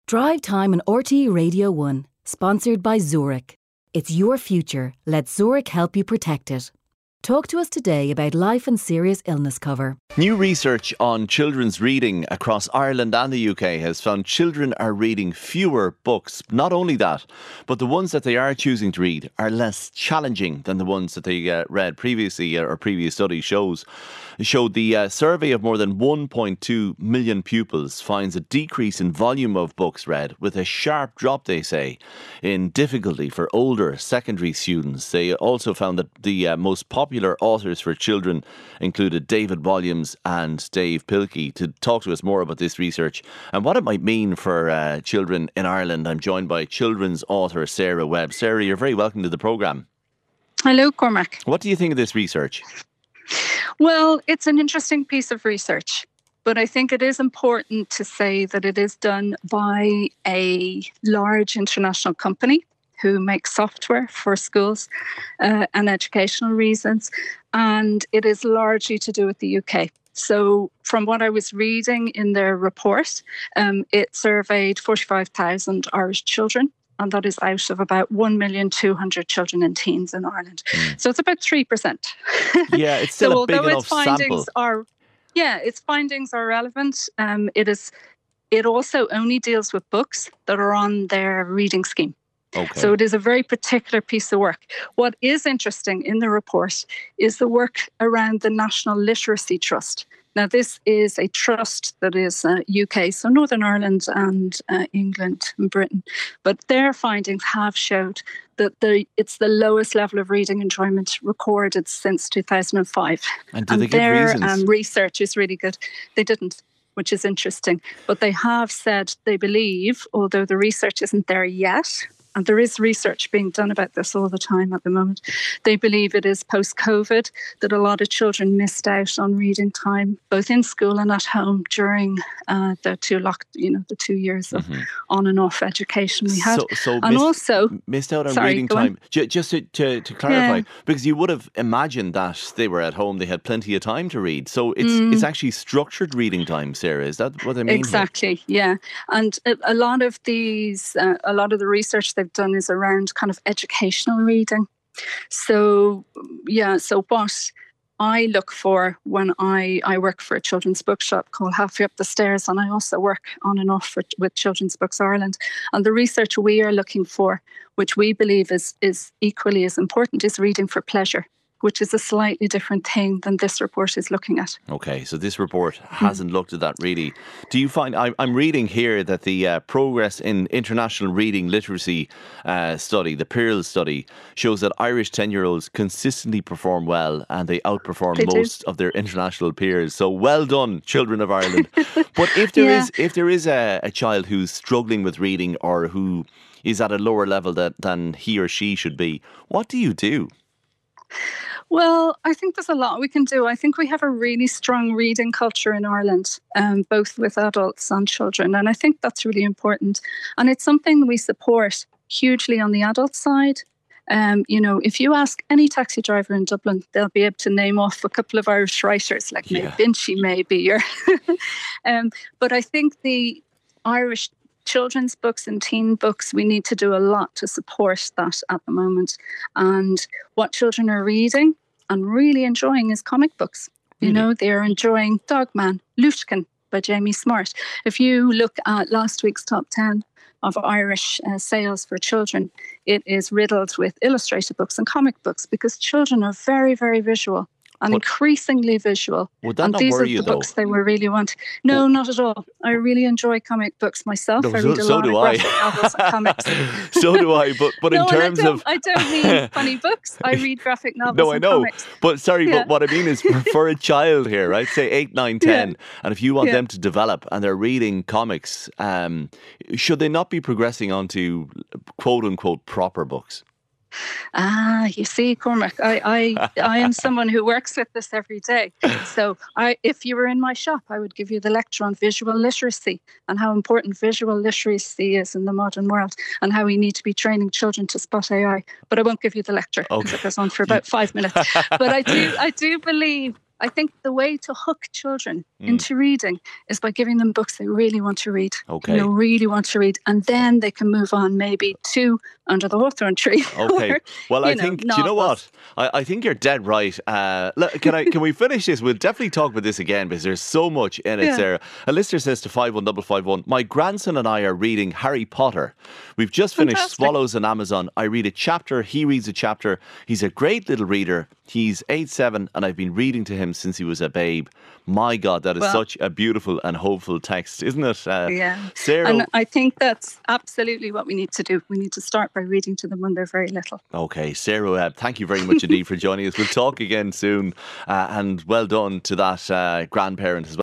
Drive Time on RTE Radio 1, sponsored by Zurich. It's your future. Let Zurich help you protect it. Talk to us today about life and serious illness cover. New research on children's reading across Ireland and the UK has found children are reading fewer books. Not only that, but the ones that they are choosing to read are less challenging than the ones that they read previously, or previous studies showed the survey of more than 1.2 million pupils finds a decrease in volume of books read, with a sharp drop, they say, in difficulty for older secondary students. They also found that the most popular authors for children included David Walliams and Dave Pilkey. To talk to us more about this research and what it might mean for children in Ireland, I'm joined by children's author Sarah Webb. Sarah, you're very welcome to the programme. Hello, Cormac. What do you think of this research? Well, it's an interesting piece of research, but I think it is important to say that it is done by a large international company who makes software for schools and educational reasons, and it is largely to do with the UK. So from what I was reading in their report, it surveyed 45,000 Irish children, and that is out of about 1,200,000 children and teens in Ireland. So it's about 3%. Yeah, it's still so a big enough sample. Its findings are relevant. It also only deals with books that are on their reading scheme. Okay. So it is a very particular piece of work. What is interesting in the report is the work around the National Literacy Trust. Now, this is a trust that is UK, so Northern Ireland and England and Britain. But their findings have showed that it's the lowest level of reading enjoyment recorded since 2005. And do they give reasons? Their research is really good. They didn't, which is interesting. But they have said they believe, although the research isn't there yet, and there is research being done about this all the time at the moment, they believe it is post-COVID that a lot of children missed out on reading time, both in school and at home, during the 2 years of on and off education we had. Missed out on reading time. Just to clarify, because you would have imagined that they were at home, they had plenty of time to read. So it's actually structured reading time, Sarah. Is that what I mean? Exactly, yeah. And a lot of the research they've done is around kind of educational reading. So what I look for when I work for a children's bookshop called Halfway Up the Stairs, and I also work on and off with Children's Books Ireland, and the research we are looking for, which we believe is equally as important, is reading for pleasure, which is a slightly different thing than this report is looking at. Okay, so this report hasn't looked at that really. Do you find, I'm reading here that the Progress in International Reading Literacy study, the PIRL study, shows that Irish 10-year-olds consistently perform well and they outperform most of their international peers. So well done, children of Ireland. But if there is a child who's struggling with reading or who is at a lower level than he or she should be, what do you do? Well, I think there's a lot we can do. I think we have a really strong reading culture in Ireland, both with adults and children. And I think that's really important. And it's something we support hugely on the adult side. If you ask any taxi driver in Dublin, they'll be able to name off a couple of Irish writers, like May Binchy maybe. But I think the Irish children's books and teen books, we need to do a lot to support that at the moment. And what children are reading and really enjoying is comic books. You know, they're enjoying Dogman, Lushkin by Jamie Smart. If you look at last week's top 10 of Irish sales for children, it is riddled with illustrated books and comic books because children are very, very visual. And increasingly visual. Would that not worry you, though? These are the books they will really want. No, not at all. I really enjoy comic books myself. I read a lot of graphic novels and comics. So do I. But in terms of... I don't mean funny books. I read graphic novels and comics. But what I mean is for a child here, right? Say 8, 9, 10. And if you want them to develop and they're reading comics, should they not be progressing onto quote unquote proper books? You see, Cormac, I am someone who works with this every day. So if you were in my shop, I would give you the lecture on visual literacy and how important visual literacy is in the modern world and how we need to be training children to spot AI. But I won't give you the lecture because it goes on for about 5 minutes. But I do believe I think the way to hook children into reading is by giving them books they really want to read. Okay. Really want to read. And then they can move on maybe to Under the Hawthorn Tree. Okay. Or, well, I think, do you know what? I think you're dead right. Can we finish this? We'll definitely talk about this again because there's so much in it, Sarah. A listener says to 51551, my grandson and I are reading Harry Potter. We've just finished Swallows on Amazon. I read a chapter, he reads a chapter. He's a great little reader. He's 8-7 and I've been reading to him since he was a babe. My God, that is such a beautiful and hopeful text, isn't it? Sarah. And I think that's absolutely what we need to do. We need to start by reading to them when they're very little. Okay, Sarah, thank you very much indeed for joining us. We'll talk again soon, and well done to that grandparent as well.